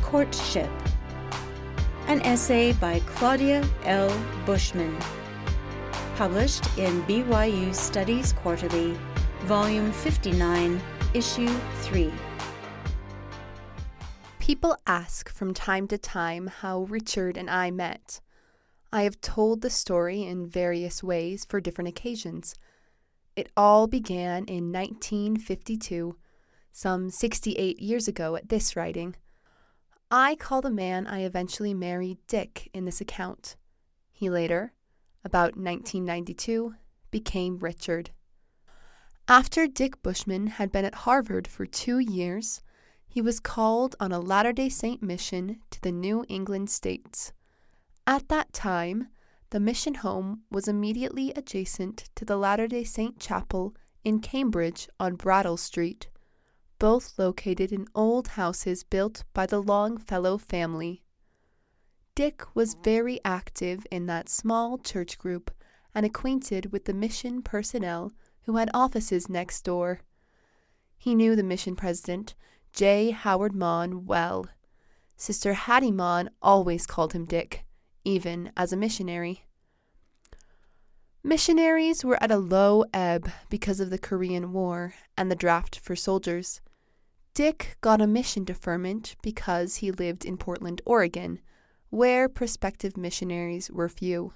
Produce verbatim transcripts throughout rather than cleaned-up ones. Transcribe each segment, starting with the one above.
Courtship. An essay by Claudia L. Bushman. Published in B Y U Studies Quarterly, Volume fifty-nine, Issue three. People ask from time to time how Richard and I met. I have told the story in various ways for different occasions. It all began in nineteen fifty-two, some sixty-eight years ago at this writing. I call the man I eventually married Dick in this account. He later, about nineteen ninety-two, became Richard. After Dick Bushman had been at Harvard for two years, he was called on a Latter-day Saint mission to the New England states. At that time, the mission home was immediately adjacent to the Latter-day Saint Chapel in Cambridge on Brattle Street, both located in old houses built by the Longfellow family. Dick was very active in that small church group and acquainted with the mission personnel who had offices next door. He knew the mission president, J. Howard Maughan, well. Sister Hattie Maughan always called him Dick, even as a missionary. Missionaries were at a low ebb because of the Korean War and the draft for soldiers. Dick got a mission deferment because he lived in Portland, Oregon, where prospective missionaries were few.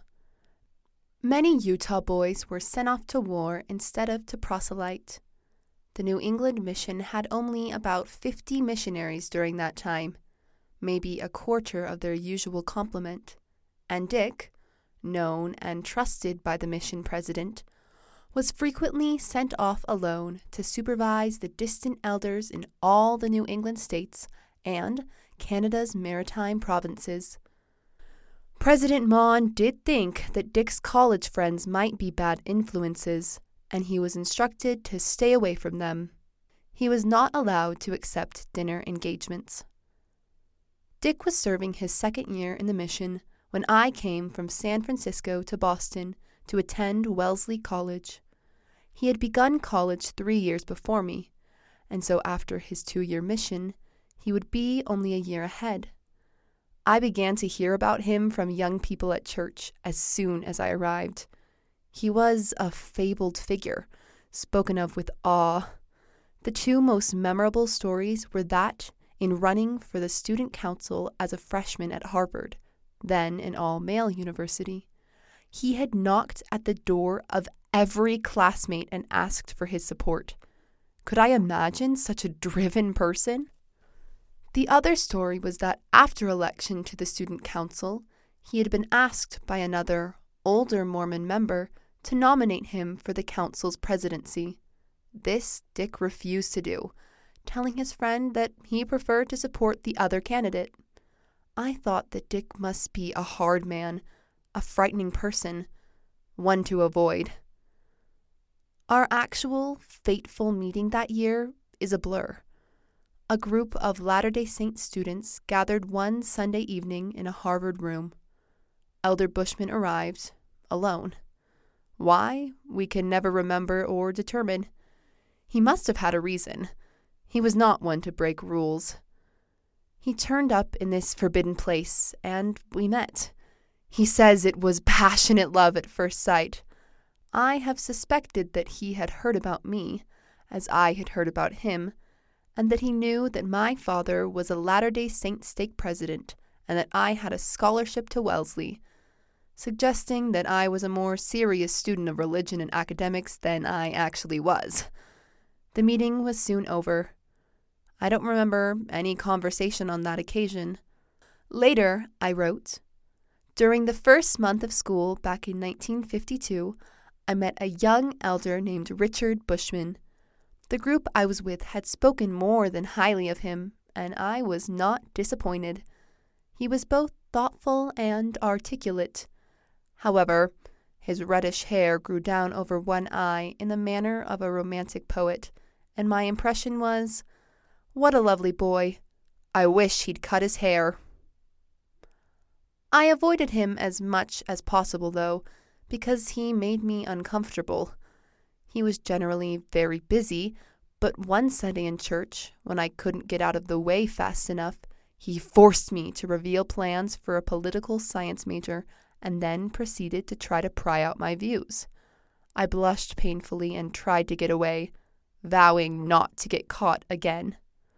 Many Utah boys were sent off to war instead of to proselyte. The New England mission had only about fifty missionaries during that time, maybe a quarter of their usual complement, and Dick, known and trusted by the mission president, was frequently sent off alone to supervise the distant elders in all the New England states and Canada's maritime provinces. President Maughan did think that Dick's college friends might be bad influences, and he was instructed to stay away from them. He was not allowed to accept dinner engagements. Dick was serving his second year in the mission when I came from San Francisco to Boston to attend Wellesley College. He had begun college three years before me, and so after his two-year mission, he would be only a year ahead. I began to hear about him from young people at church as soon as I arrived. He was a fabled figure, spoken of with awe. The two most memorable stories were that in running for the student council as a freshman at Harvard, then an all-male university, he had knocked at the door of every classmate and asked for his support. Could I imagine such a driven person? The other story was that after election to the student council, he had been asked by another, older Mormon member to nominate him for the council's presidency. This Dick refused to do, telling his friend that he preferred to support the other candidate. I thought that Dick must be a hard man, a frightening person, one to avoid. Our actual fateful meeting that year is a blur. A group of Latter-day Saint students gathered one Sunday evening in a Harvard room. Elder Bushman arrived, alone. Why, we can never remember or determine. He must have had a reason. He was not one to break rules. He turned up in this forbidden place, and we met. He says it was passionate love at first sight. I have suspected that he had heard about me, as I had heard about him, and that he knew that my father was a Latter-day Saint stake president and that I had a scholarship to Wellesley, suggesting that I was a more serious student of religion and academics than I actually was. The meeting was soon over. I don't remember any conversation on that occasion. Later, I wrote, during the first month of school back in nineteen fifty-two, I met a young elder named Richard Bushman. The group I was with had spoken more than highly of him, and I was not disappointed. He was both thoughtful and articulate. However, his reddish hair grew down over one eye in the manner of a romantic poet, and my impression was, what a lovely boy. I wish he'd cut his hair. I avoided him as much as possible, though, because he made me uncomfortable. He was generally very busy, but one Sunday in church, when I couldn't get out of the way fast enough, He forced me to reveal plans for a political science major and then proceeded to try to pry out my views. I blushed painfully and tried to get away, vowing not to get caught again.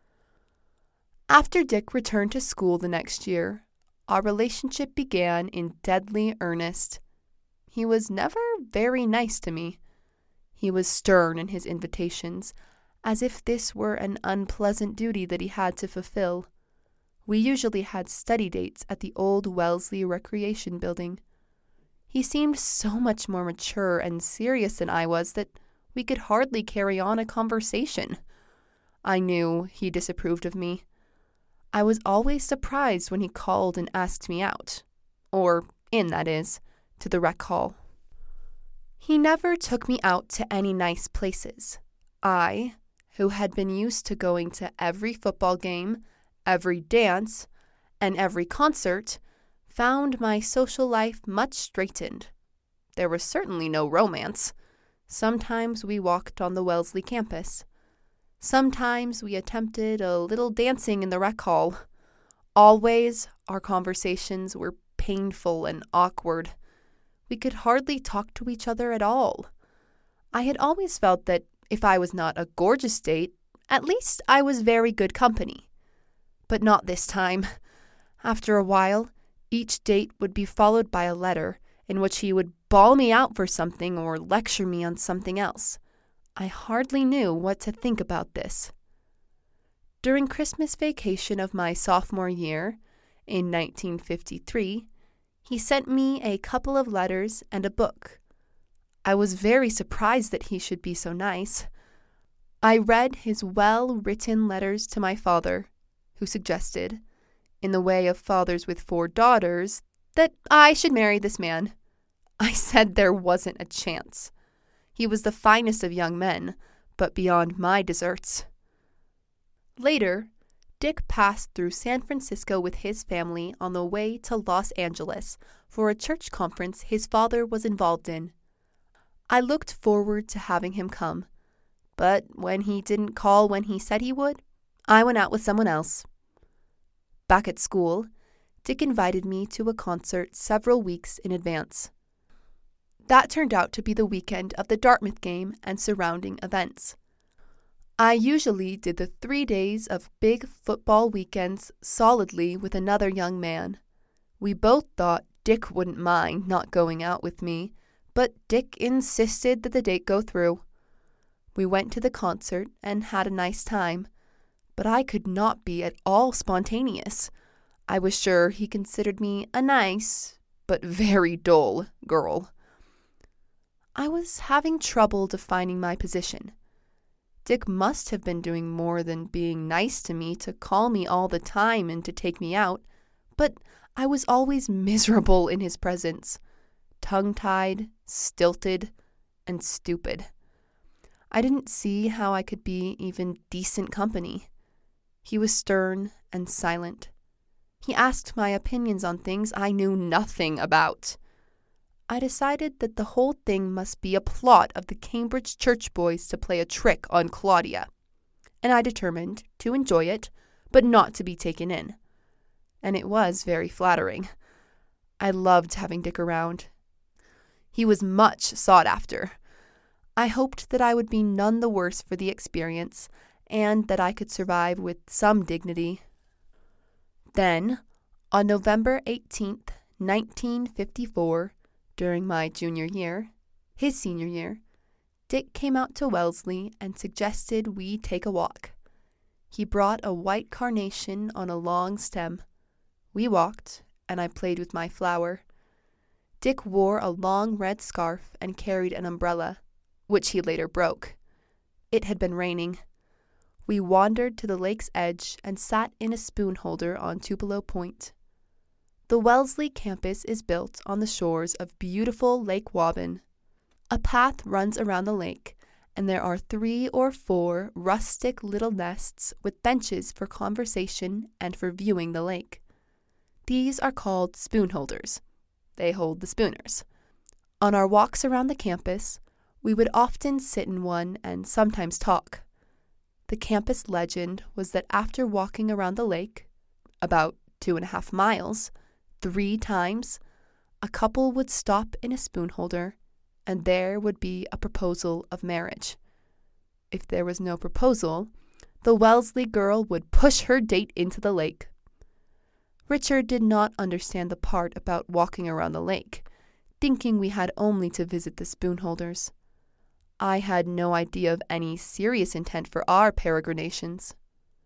After Dick returned to school the next year, our relationship began in deadly earnest. He was never very nice to me. He was stern in his invitations, as if this were an unpleasant duty that he had to fulfill. We usually had study dates at the old Wellesley Recreation Building. He seemed so much more mature and serious than I was that we could hardly carry on a conversation. I knew he disapproved of me. I was always surprised when he called and asked me out, or in, that is, to the rec hall. He never took me out to any nice places. I, who had been used to going to every football game, every dance, and every concert, found my social life much straitened. There was certainly no romance. Sometimes we walked on the Wellesley campus. Sometimes we attempted a little dancing in the rec hall. Always our conversations were painful and awkward. We could hardly talk to each other at all. I had always felt that if I was not a gorgeous date, at least I was very good company. But not this time. After a while, each date would be followed by a letter in which he would bawl me out for something or lecture me on something else. I hardly knew what to think about this. During Christmas vacation of my sophomore year, in nineteen fifty-three, he sent me a couple of letters and a book. I was very surprised that he should be so nice. I read his well-written letters to my father, who suggested, in the way of fathers with four daughters, that I should marry this man. I said there wasn't a chance. He was the finest of young men, but beyond my deserts. Later, Dick passed through San Francisco with his family on the way to Los Angeles for a church conference his father was involved in. I looked forward to having him come, but when he didn't call when he said he would, I went out with someone else. Back at school, Dick invited me to a concert several weeks in advance. That turned out to be the weekend of the Dartmouth game and surrounding events. I usually did the three days of big football weekends solidly with another young man. We both thought Dick wouldn't mind not going out with me, but Dick insisted that the date go through. We went to the concert and had a nice time, but I could not be at all spontaneous. I was sure he considered me a nice, but very dull, girl. I was having trouble defining my position. Dick must have been doing more than being nice to me to call me all the time and to take me out, but I was always miserable in his presence, tongue-tied, stilted, and stupid. I didn't see how I could be even decent company. He was stern and silent. He asked my opinions on things I knew nothing about. I decided that the whole thing must be a plot of the Cambridge church boys to play a trick on Claudia, and I determined to enjoy it, but not to be taken in. And it was very flattering. I loved having Dick around. He was much sought after. I hoped that I would be none the worse for the experience, and that I could survive with some dignity. Then, on November eighteenth, nineteen fifty-four, during my junior year, his senior year, Dick came out to Wellesley and suggested we take a walk. He brought a white carnation on a long stem. We walked, and I played with my flower. Dick wore a long red scarf and carried an umbrella, which he later broke. It had been raining. We wandered to the lake's edge and sat in a spoon holder on Tupelo Point. The Wellesley campus is built on the shores of beautiful Lake Waban. A path runs around the lake, and there are three or four rustic little nests with benches for conversation and for viewing the lake. These are called spoon holders. They hold the spooners. On our walks around the campus, we would often sit in one and sometimes talk. The campus legend was that after walking around the lake, about two and a half miles, three times, a couple would stop in a spoon holder, and there would be a proposal of marriage. If there was no proposal, the Wellesley girl would push her date into the lake. Richard did not understand the part about walking around the lake, thinking we had only to visit the spoon holders. I had no idea of any serious intent for our peregrinations.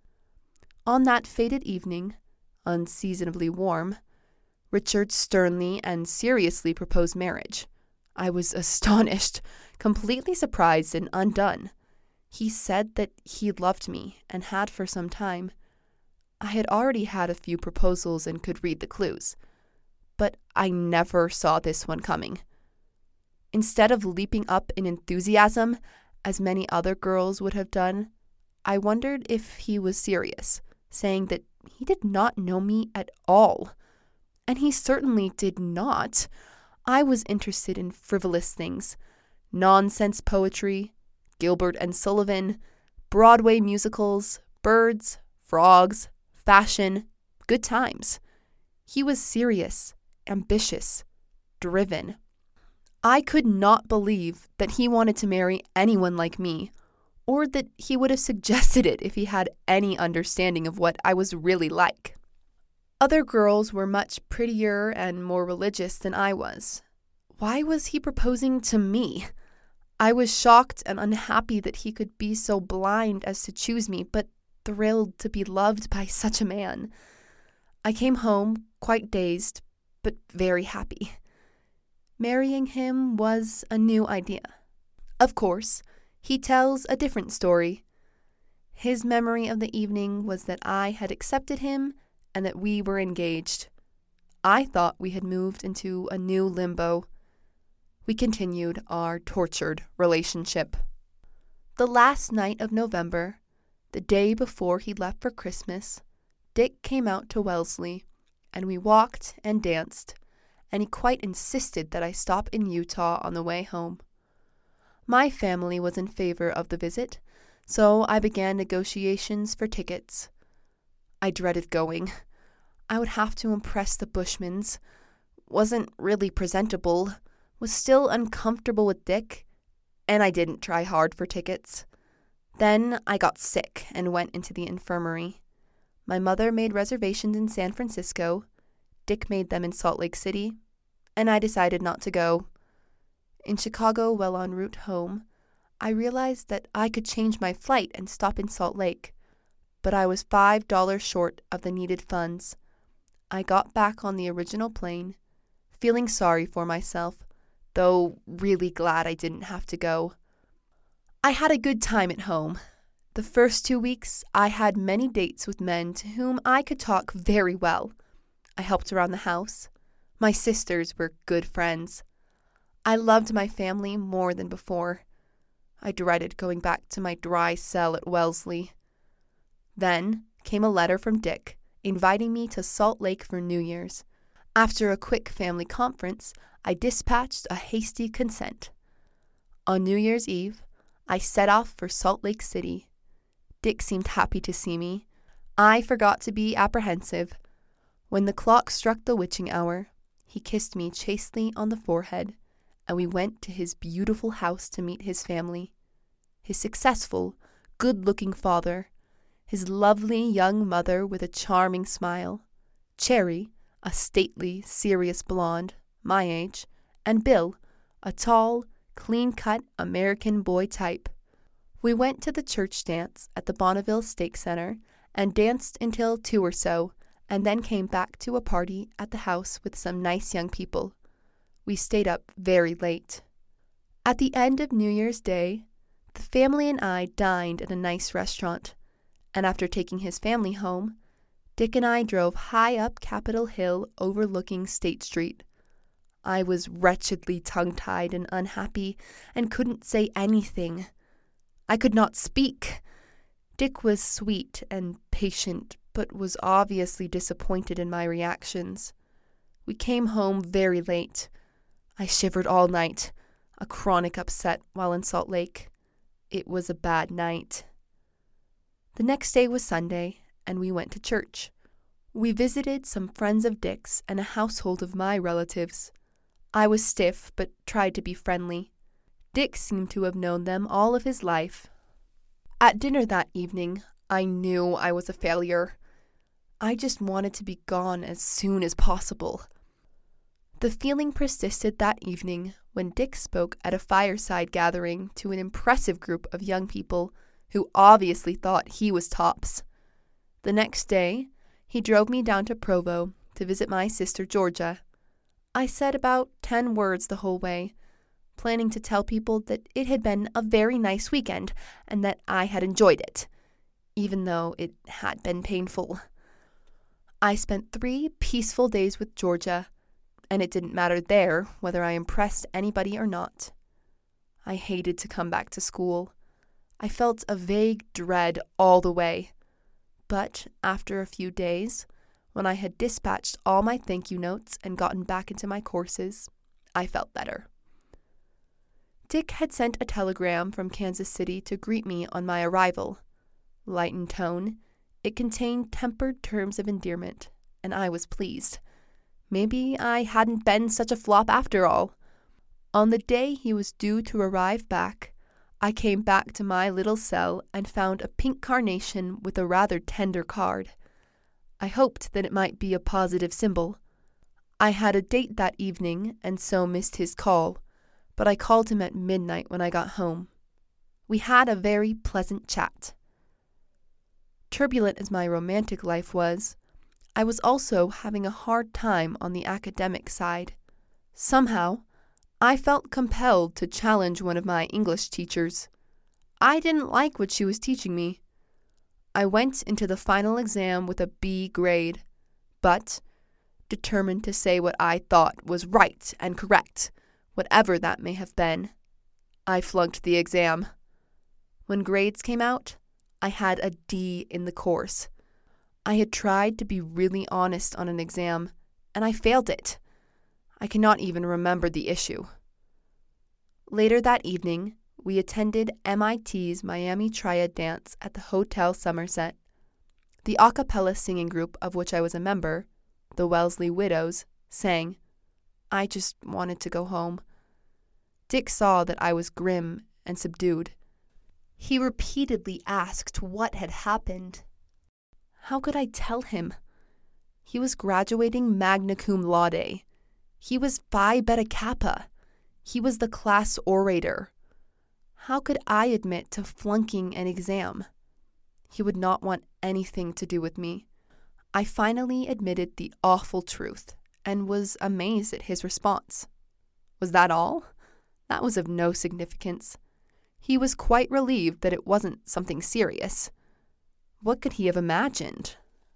On that fated evening, unseasonably warm, Richard sternly and seriously proposed marriage. I was astonished, completely surprised and undone. He said that he loved me and had for some time. I had already had a few proposals and could read the clues, but I never saw this one coming. Instead of leaping up in enthusiasm, as many other girls would have done, I wondered if he was serious, saying that he did not know me at all. And he certainly did not. I was interested in frivolous things, nonsense poetry, Gilbert and Sullivan, Broadway musicals, birds, frogs, fashion, good times. He was serious, ambitious, driven. I could not believe that he wanted to marry anyone like me, or that he would have suggested it if he had any understanding of what I was really like. Other girls were much prettier and more religious than I was. Why was he proposing to me? I was shocked and unhappy that he could be so blind as to choose me, but thrilled to be loved by such a man. I came home quite dazed, but very happy. Marrying him was a new idea. Of course, he tells a different story. His memory of the evening was that I had accepted him and that we were engaged. I thought we had moved into a new limbo. We continued our tortured relationship. The last night of November, the day before he left for Christmas, Dick came out to Wellesley, and we walked and danced, and he quite insisted that I stop in Utah on the way home. My family was in favor of the visit, so I began negotiations for tickets. I dreaded going. I would have to impress the Bushmans, wasn't really presentable, was still uncomfortable with Dick, and I didn't try hard for tickets. Then I got sick and went into the infirmary. My mother made reservations in San Francisco, Dick made them in Salt Lake City, and I decided not to go. In Chicago, while en route home, I realized that I could change my flight and stop in Salt Lake, but I was five dollars short of the needed funds. I got back on the original plane, feeling sorry for myself, though really glad I didn't have to go. I had a good time at home. The first two weeks, I had many dates with men to whom I could talk very well. I helped around the house. My sisters were good friends. I loved my family more than before. I dreaded going back to my dry cell at Wellesley. Then came a letter from Dick, inviting me to Salt Lake for New Year's. After a quick family conference, I dispatched a hasty consent. On New Year's Eve, I set off for Salt Lake City. Dick seemed happy to see me. I forgot to be apprehensive. When the clock struck the witching hour, he kissed me chastely on the forehead, and we went to his beautiful house to meet his family. His successful, good-looking father, his lovely young mother with a charming smile, Cherry, a stately, serious blonde, my age, and Bill, a tall, clean-cut American boy type. We went to the church dance at the Bonneville Stake Center and danced until two or so, and then came back to a party at the house with some nice young people. We stayed up very late. At the end of New Year's Day, the family and I dined at a nice restaurant, and after taking his family home, Dick and I drove high up Capitol Hill overlooking State Street. I was wretchedly tongue-tied and unhappy and couldn't say anything. I could not speak. Dick was sweet and patient, but was obviously disappointed in my reactions. We came home very late. I shivered all night, a chronic upset while in Salt Lake. It was a bad night. The next day was Sunday, and we went to church. We visited some friends of Dick's and a household of my relatives. I was stiff, but tried to be friendly. Dick seemed to have known them all of his life. At dinner that evening, I knew I was a failure. I just wanted to be gone as soon as possible. The feeling persisted that evening when Dick spoke at a fireside gathering to an impressive group of young people who obviously thought he was tops. The next day, he drove me down to Provo to visit my sister Georgia. I said about ten words the whole way, planning to tell people that it had been a very nice weekend and that I had enjoyed it, even though it had been painful. I spent three peaceful days with Georgia, and it didn't matter there whether I impressed anybody or not. I hated to come back to school. I felt a vague dread all the way. But after a few days, when I had dispatched all my thank you notes and gotten back into my courses, I felt better. Dick had sent a telegram from Kansas City to greet me on my arrival. Light in tone, it contained tempered terms of endearment, and I was pleased. Maybe I hadn't been such a flop after all. On the day he was due to arrive back, I came back to my little cell and found a pink carnation with a rather tender card. I hoped that it might be a positive symbol. I had a date that evening and so missed his call, but I called him at midnight when I got home. We had a very pleasant chat. Turbulent as my romantic life was, I was also having a hard time on the academic side. Somehow, I felt compelled to challenge one of my English teachers. I didn't like what she was teaching me. I went into the final exam with a B grade, but, determined to say what I thought was right and correct, whatever that may have been, I flunked the exam. When grades came out, I had a D in the course. I had tried to be really honest on an exam, and I failed it. I cannot even remember the issue. Later that evening, we attended M I T's Miami Triad dance at the Hotel Somerset. The a cappella singing group of which I was a member, the Wellesley Widows, sang. I just wanted to go home. Dick saw that I was grim and subdued. He repeatedly asked what had happened. How could I tell him? He was graduating magna cum laude. He was Phi Beta Kappa. He was the class orator. How could I admit to flunking an exam? He would not want anything to do with me. I finally admitted the awful truth and was amazed at his response. Was that all? That was of no significance. He was quite relieved that it wasn't something serious. What could he have imagined?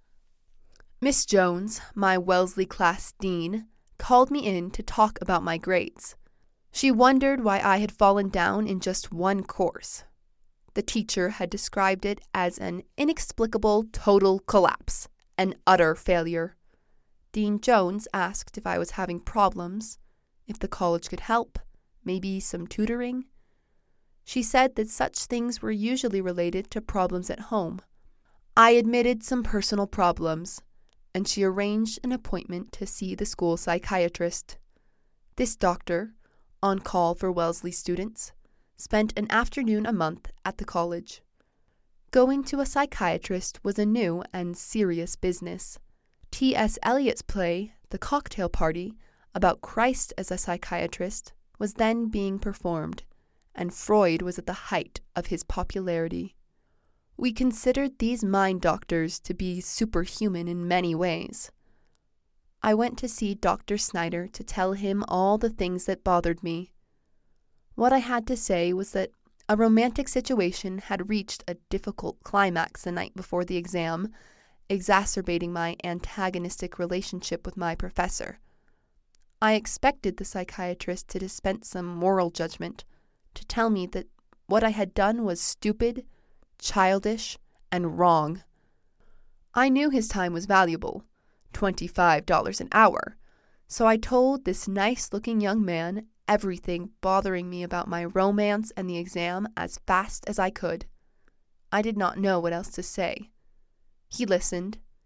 Miss Jones, my Wellesley class dean, called me in to talk about my grades. She wondered why I had fallen down in just one course. The teacher had described it as an inexplicable total collapse, an utter failure. Dean Jones asked if I was having problems, if the college could help, maybe some tutoring. She said that such things were usually related to problems at home. I admitted some personal problems, and she arranged an appointment to see the school psychiatrist. This doctor, on call for Wellesley students, spent an afternoon a month at the college. Going to a psychiatrist was a new and serious business. T S Eliot's play, The Cocktail Party, about Christ as a psychiatrist, was then being performed, and Freud was at the height of his popularity. We considered these mind doctors to be superhuman in many ways. I went to see Doctor Snyder to tell him all the things that bothered me. What I had to say was that a romantic situation had reached a difficult climax the night before the exam, exacerbating my antagonistic relationship with my professor. I expected the psychiatrist to dispense some moral judgment, to tell me that what I had done was stupid, childish, and wrong. I knew his time was valuable, twenty-five dollars an hour, so I told this nice-looking young man everything bothering me about my romance and the exam as fast as I could. I did not know what else to say. He listened.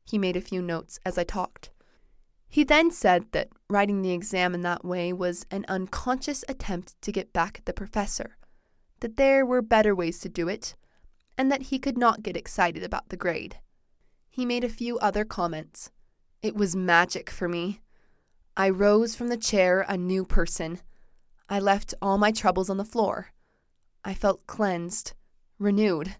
He made a few notes as I talked. He then said that writing the exam in that way was an unconscious attempt to get back at the professor, that there were better ways to do it, and that he could not get excited about the grade. He made a few other comments. It was magic for me. I rose from the chair a new person. I left all my troubles on the floor. I felt cleansed, renewed.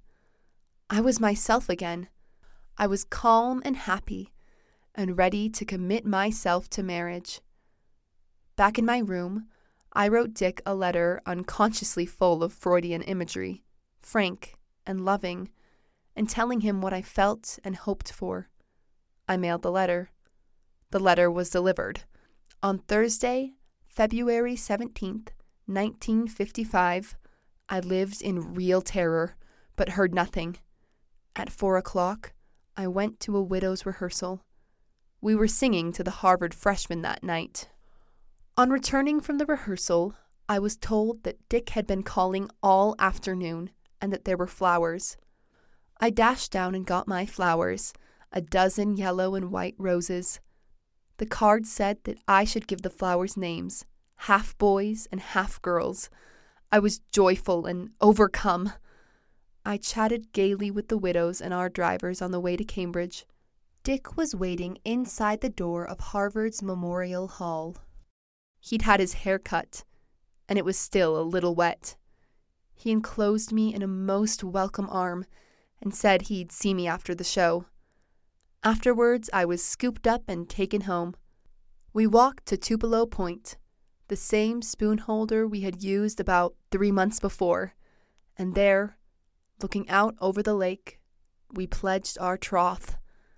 I was myself again. I was calm and happy, and ready to commit myself to marriage. Back in my room, I wrote Dick a letter unconsciously full of Freudian imagery, frank and loving, and telling him what I felt and hoped for. I mailed the letter. The letter was delivered. On Thursday, February seventeenth, nineteen fifty-five, I lived in real terror, but heard nothing. At four o'clock, I went to a widow's rehearsal. We were singing to the Harvard freshmen that night. On returning from the rehearsal, I was told that Dick had been calling all afternoon and that there were flowers. I dashed down and got my flowers, a dozen yellow and white roses. The card said that I should give the flowers names, half boys and half girls. I was joyful and overcome. I chatted gaily with the widows and our drivers on the way to Cambridge. Dick was waiting inside the door of Harvard's Memorial Hall. He'd had his hair cut, and it was still a little wet. He enclosed me in a most welcome arm and said he'd see me after the show. Afterwards, I was scooped up and taken home. We walked to Tupelo Point, the same spoon holder we had used about three months before, and there, looking out over the lake, we pledged our troth.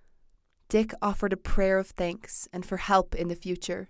Dick offered a prayer of thanks and for help in the future.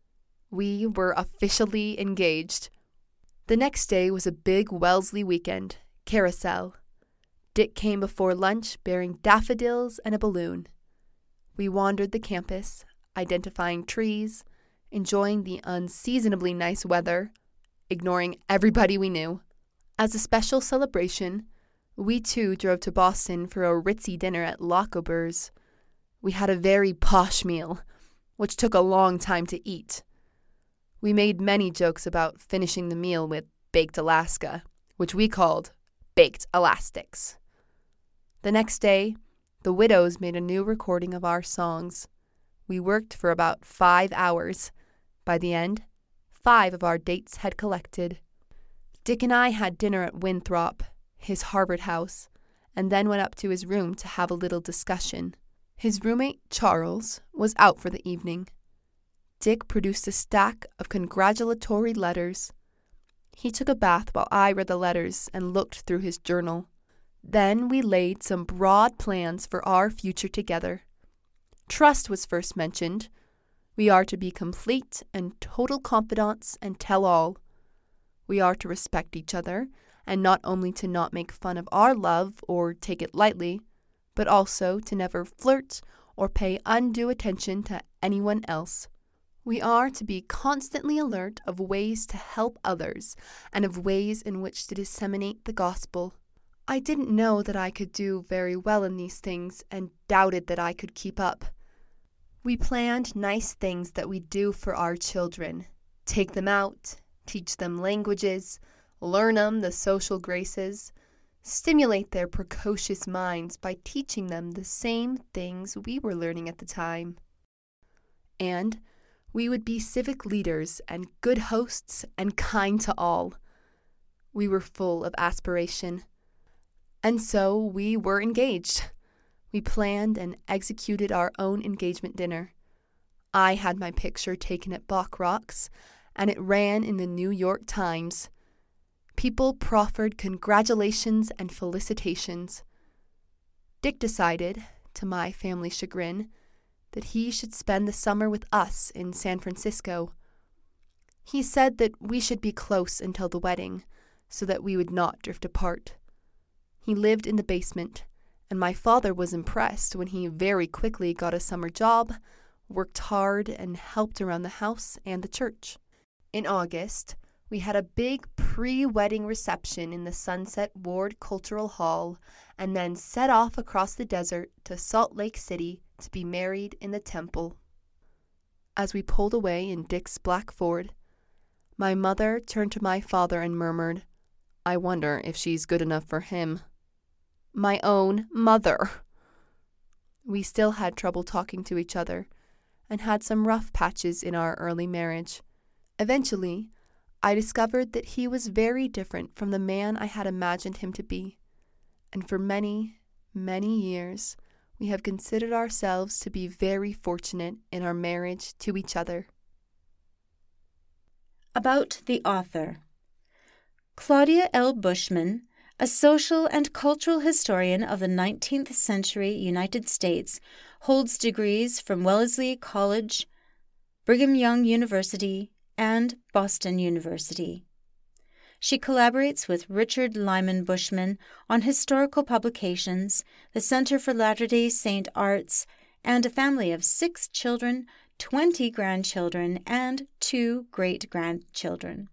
We were officially engaged. The next day was a big Wellesley weekend, carousel. Dick came before lunch bearing daffodils and a balloon. We wandered the campus, identifying trees, enjoying the unseasonably nice weather, ignoring everybody we knew. As a special celebration, we too drove to Boston for a ritzy dinner at Lochaber's. We had a very posh meal, which took a long time to eat. We made many jokes about finishing the meal with baked Alaska, which we called baked elastics. The next day, the widows made a new recording of our songs. We worked for about five hours. By the end, five of our dates had collected. Dick and I had dinner at Winthrop, his Harvard house, and then went up to his room to have a little discussion. His roommate, Charles, was out for the evening. Dick produced a stack of congratulatory letters. He took a bath while I read the letters and looked through his journal. Then we laid some broad plans for our future together. Trust was first mentioned. We are to be complete and total confidants and tell all. We are to respect each other, and not only to not make fun of our love or take it lightly, but also to never flirt or pay undue attention to anyone else. We are to be constantly alert of ways to help others and of ways in which to disseminate the gospel. I didn't know that I could do very well in these things and doubted that I could keep up. We planned nice things that we do for our children. Take them out, teach them languages, learn them the social graces, stimulate their precocious minds by teaching them the same things we were learning at the time. And we would be civic leaders and good hosts and kind to all. We were full of aspiration. And so we were engaged. We planned and executed our own engagement dinner. I had my picture taken at Bach Rocks, and it ran in the New York Times. People proffered congratulations and felicitations. Dick decided, to my family's chagrin, that he should spend the summer with us in San Francisco. He said that we should be close until the wedding, so that we would not drift apart. He lived in the basement, and my father was impressed when he very quickly got a summer job, worked hard, and helped around the house and the church. In August, We had a big pre-wedding reception in the Sunset Ward Cultural Hall and then set off across the desert to Salt Lake City to be married in the temple. As we pulled away in Dick's black Ford, my mother turned to my father and murmured, "I wonder if she's good enough for him." My own mother! We still had trouble talking to each other and had some rough patches in our early marriage. Eventually, I discovered that he was very different from the man I had imagined him to be, and for many, many years, we have considered ourselves to be very fortunate in our marriage to each other. About the author. Claudia L. Bushman, a social and cultural historian of the nineteenth century United States, holds degrees from Wellesley College, Brigham Young University, and Boston University. She collaborates with Richard Lyman Bushman on historical publications, the Center for Latter-day Saint Arts, and a family of six children, twenty grandchildren, and two great-grandchildren.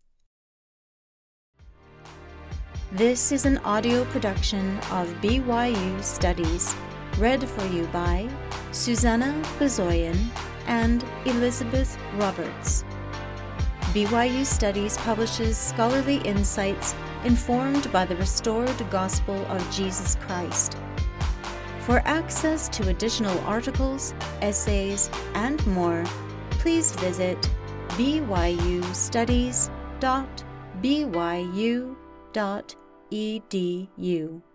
This is an audio production of B Y U Studies, read for you by Susanna Bezoyan and Elizabeth Roberts. B Y U Studies publishes scholarly insights informed by the restored gospel of Jesus Christ. For access to additional articles, essays, and more, please visit b y u studies dot b y u dot e d u.